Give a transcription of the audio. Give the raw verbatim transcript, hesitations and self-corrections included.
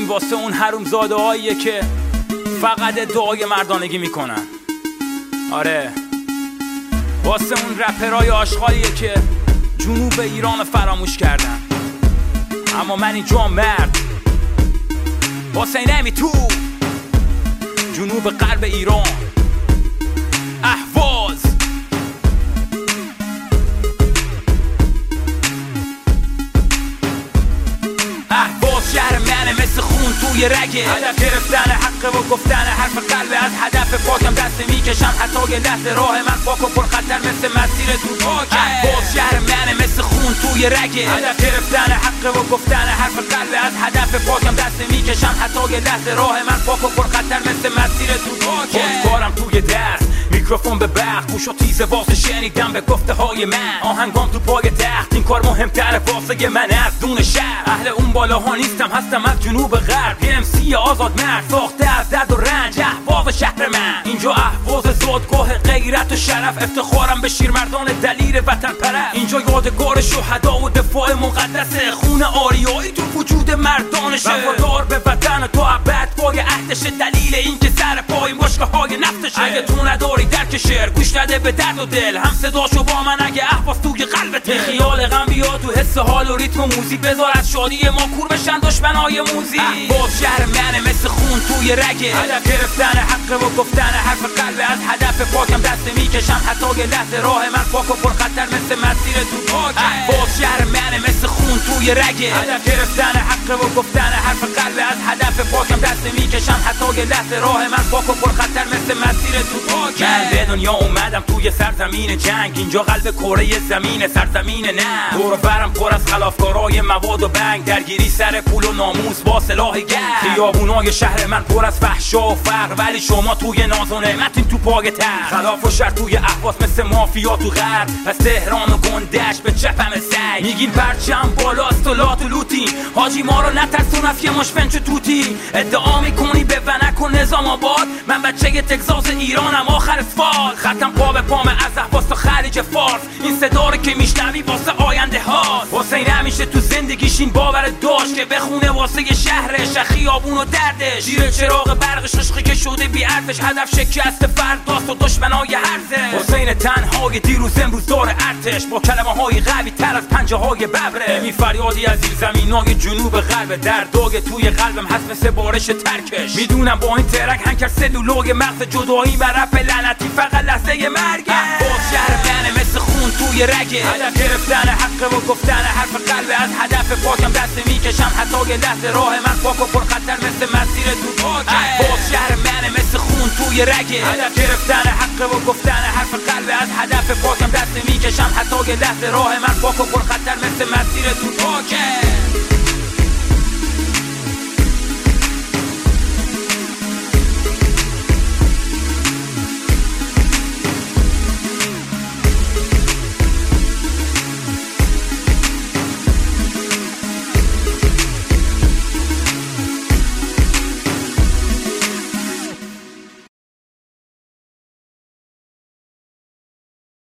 این واسه اون حرومزاده هاییه که فقط دعای مردانگی میکنن. آره واسه اون رپرای آشغالیه که جنوب ایران فراموش کردن. اما من اینجا مرد واسه نمی تو جنوب غرب ایران اهواز. اهواز شهر منه مثل خون توی رگه، هدف گرفتن حق و گفتن حرف قلب. از هدف پاکم دست میکشم حتی یه لحظه راه من پاک و پرخطر مثل مسیر تو پاکه. اهواز شهر منه مثل خون توی رگه، هدف گرفتن حق و گفتن حرف قلب. از هدف پاکم دست میکشم حتی یه لحظه راه من پاک و پرخطر مثل مسیر تو پاکه. کارم توی دست، میکروفون به برق، گوش و تیز واسه شنیدم به گفته های من. آهنگام تو پای تخت، این کار مهمتره واسه من از دون شهر. اهل اون بالاها نیستم، هستم از جنوب غرب. یه امسی آزاد مرد ساخته از درد و رنج. اهواز شهر من اینجا، اهواز زادگاه غیرت و شرف. افتخارم به شیرمردان دلیر وطن پرست. اینجا یادگار شهدا و دفاع مقدسه. خون آریایی تو وجود مردانشه. وفادار به وطن تو ابد پای عهدش. دلیل این که سر پای مشکه های نفتشه. اگه تو نداری درک شعر، گوش نده به درد و دل. هم صداشو با من اگه اهواز توی قلبته. خیال غم بیا تو حس حال و ریتم و موزیک. بذار از شادی ما کور بشن دشمنای موزیک. اهواز شهر منه مثل خون توی رگه، هدف گرفتن حق و گفتن حرف قلب. از هدف پاکم دست میکشم حتی یه لحظه راه من پاک و پرخطر مثل مسیر تو پاکه. اهواز شهر منه مثل خون توی رگه، هدف گرفتن حق و گفتن حرف قلب. از هدف پاکم دست میکشم حتی یه لحظه راه من پاک و پرخطر مثل مسیر تو پاکه. من به دنیا اومدم توی سرزمین جنگ، اینجا قلب کره زمین سرزمین نه. دور و برم پر از خلافکارای مواد و بنگ، درگیری سر پول و ناموس با سلاح گرم. خیابونای شهر من پر از فحشا و فقر، ولی شما توی ناز و نعمتین تو پای تر. خلاف و شر توی اهواز مثل مافیا تو غرب. از تهران و گندش به چپم سگ میگین پرچم بالاست و لات و لوتین. حاجی ما رو نترسون از یه مش فنچ توتی. ادعا میکنی به ونک و نظام آباد، من بچه تگزاس ایرانم آخر اسفال. ختم پا به پام از اهواز تا خلیج فارس، این صدا رو که میشنوی واسه آینده هاست. حسین همیشه تو زندگیش این باور داشت که بخونه واسه شهرش خیابون و دردش. زیر چراغ برقش عشقی که شده بی ارزش، هدف شکست فرداست و دشمنای هرزه. حسین تنهای دیروز امروز داره ارتش، با کلمه های قوی تر از پنجه های ببره. می فریادی از این زمینای جنوب غرب، درداگ توی قلبم هست مثل بارش ترکش. میدونم با این ترک هنکر سلولوگ مغز جدایی و رپ لعنتی فقط لحظه مرگه. اهواز شهر منه مثل خون توی رگه، هدف گرفتن حق و گفتن حرف قلب. از هدف پاکم دست میکشم حتی یه لحظه راه من پاک و پرخطر مثل مسیر تو پاکه. اهواز شهر منه مثل خون توی رگه، هدف گرفتن حق و گفتن حرف قلب. از هدف پاکم دست میکشم حتی یه لحظه راه من پاک و پرخطر مثل مسیر تو پاکه.